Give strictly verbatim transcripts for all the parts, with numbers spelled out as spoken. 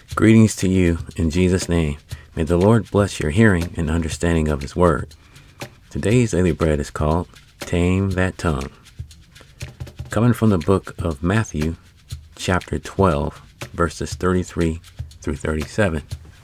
Greetings to you in Jesus' name. May the Lord bless your hearing and understanding of His Word. Today's daily bread is called Tame That Tongue. Coming from the book of Matthew, chapter twelve, verses thirty-three through thirty-seven.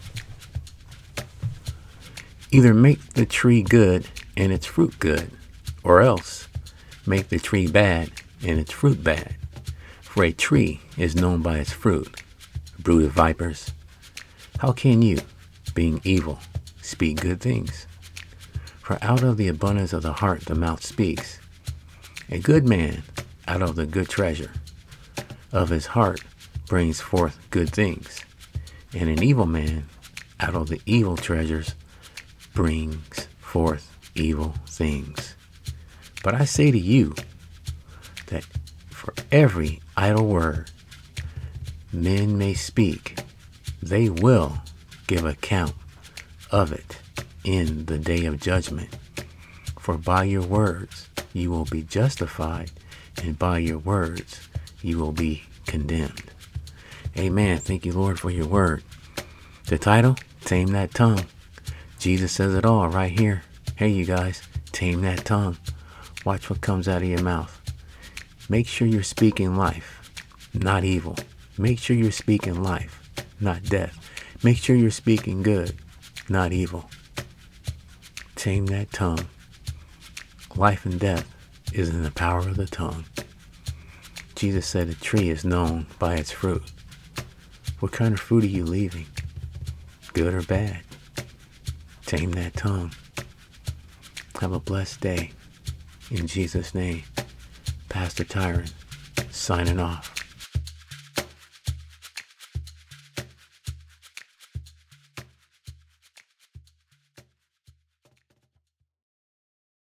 Either make the tree good and its fruit good, or else make the tree bad and its fruit bad. For a tree is known by its fruit. Brood of vipers, how can you, being evil, speak good things? For out of the abundance of the heart the mouth speaks. A good man out of the good treasure of his heart brings forth good things, and an evil man out of the evil treasures brings forth evil things. But I say to you that for every idle word men may speak, they will give account of it in the day of judgment. For by your words you will be justified, and by your words you will be condemned. Amen. Thank you, Lord, for your word. The title, Tame That Tongue. Jesus says it all right here. Hey, you guys, tame that tongue. Watch what comes out of your mouth. Make sure you're speaking life, not evil. Make sure you're speaking life, not death. Make sure you're speaking good, not evil. Tame that tongue. Life and death is in the power of the tongue. Jesus said a tree is known by its fruit. What kind of fruit are you leaving? Good or bad? Tame that tongue. Have a blessed day. In Jesus' name, Pastor Tyron, signing off.